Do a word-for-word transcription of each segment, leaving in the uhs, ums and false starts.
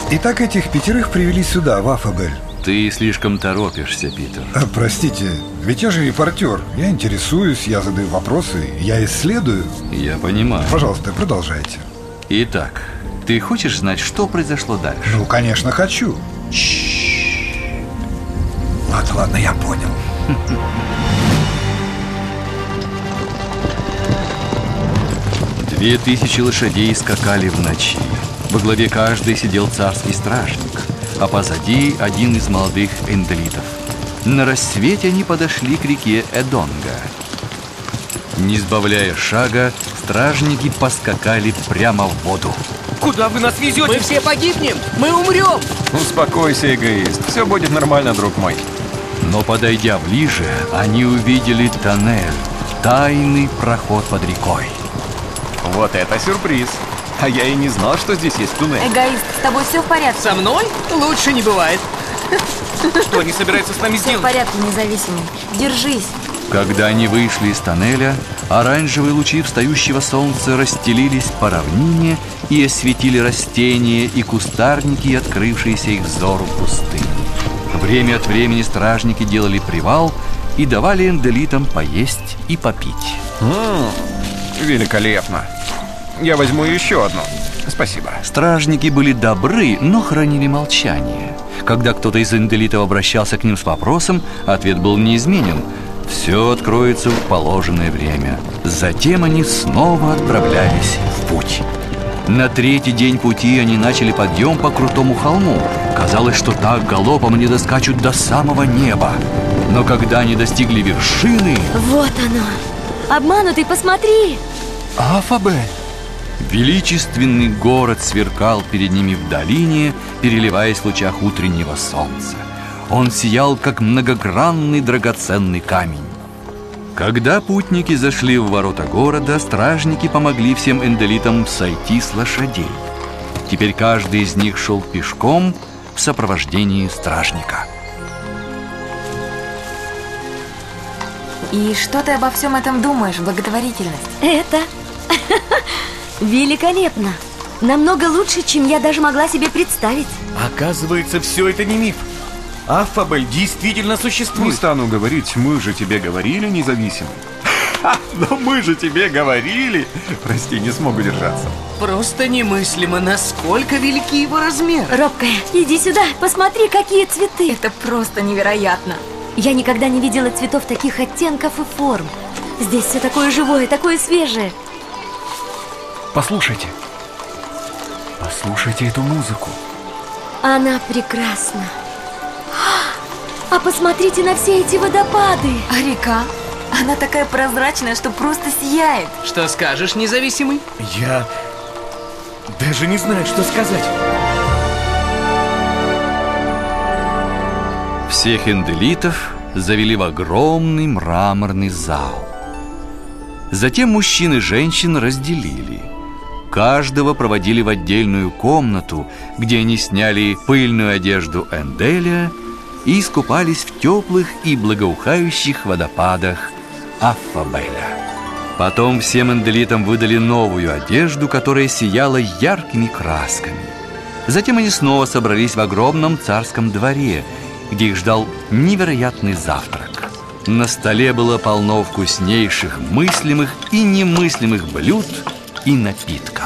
Итак, этих пятерых привели сюда, в Аффабель. Ты слишком торопишься, Питер. а, Простите, ведь я же репортер. Я интересуюсь, я задаю вопросы, я исследую. Я понимаю. Пожалуйста, продолжайте. Итак, ты хочешь знать, что произошло дальше? Ну, конечно, хочу. Ладно, ладно, я понял. Две тысячи лошадей скакали в ночи. Во главе каждой сидел царский стражник, а позади один из молодых энделитов. На рассвете они подошли к реке Эдонга. Не сбавляя шага, стражники поскакали прямо в воду. Куда вы нас везете? Мы все погибнем! Мы умрем! Успокойся, эгоист. Все будет нормально, друг мой. Но, подойдя ближе, они увидели тоннель, тайный проход под рекой. Вот это сюрприз. А я и не знал, что здесь есть туннель. Эгоист, с тобой все в порядке? Со мной лучше не бывает. Что они собираются с нами Все в сделать? порядке, независимый. Держись. Когда они вышли из тоннеля, оранжевые лучи встающего солнца расстелились по равнине и осветили растения и кустарники, открывшиеся их взору пустыни. Время от времени стражники делали привал и давали энделитам поесть и попить. М-м, великолепно. Я возьму еще одну. Спасибо. Стражники были добры, но хранили молчание. Когда кто-то из энделитов обращался к ним с вопросом, ответ был неизменен. Все откроется в положенное время. Затем они снова отправлялись в путь. На третий день пути они начали подъем по крутому холму. Казалось, что так галопом они доскачут до самого неба. Но когда они достигли вершины... Вот оно! Обманутый, посмотри! Аффабель! Величественный город сверкал перед ними в долине, переливаясь в лучах утреннего солнца. Он сиял, как многогранный драгоценный камень. Когда путники зашли в ворота города, стражники помогли всем энделитам сойти с лошадей. Теперь каждый из них шел пешком в сопровождении стражника. И что ты обо всем этом думаешь, благотворительность? Это великолепно! Намного лучше, чем я даже могла себе представить. Оказывается, все это не миф. Аффабель действительно Не существует. стану говорить, мы же тебе говорили, независимый. Ха, но мы же тебе говорили. Прости, не смогу держаться. Просто немыслимо, насколько велики его размеры. Робкая, иди сюда, посмотри, какие цветы. Это просто невероятно. Я никогда не видела цветов таких оттенков и форм. Здесь все такое живое, такое свежее. Послушайте. Послушайте эту музыку. Она прекрасна. А посмотрите на все эти водопады. А река? Она такая прозрачная, что просто сияет. Что скажешь, независимый? Я даже не знаю, что сказать. Всех энделитов завели в огромный мраморный зал. Затем мужчин и женщин разделили. Каждого проводили в отдельную комнату, где они сняли пыльную одежду Энделя и искупались в теплых и благоухающих водопадах Аффабеля. Потом всем энделитам выдали новую одежду, которая сияла яркими красками. Затем они снова собрались в огромном царском дворе, где их ждал невероятный завтрак. На столе было полно вкуснейших мыслимых и немыслимых блюд и напитков.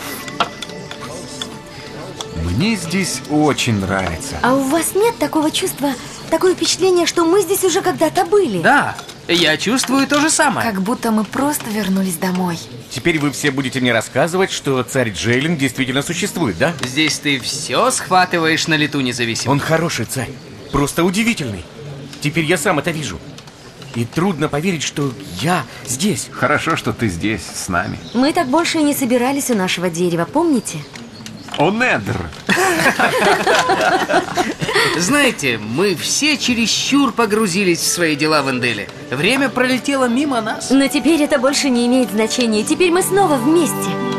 Мне здесь очень нравится. А у вас нет такого чувства, такое впечатление, что мы здесь уже когда-то были? Да, я чувствую то же самое. Как будто мы просто вернулись домой. Теперь вы все будете мне рассказывать, что царь Джейлин действительно существует, да? Здесь ты все схватываешь на лету, независимый. Он хороший царь, просто удивительный. Теперь я сам это вижу. И трудно поверить, что я здесь. Хорошо, что ты здесь, с нами. Мы так больше и не собирались у нашего дерева, помните? О, Недр! Знаете, мы все чересчур погрузились в свои дела в Энделе. Время пролетело мимо нас. Но теперь это больше не имеет значения. Теперь мы снова вместе.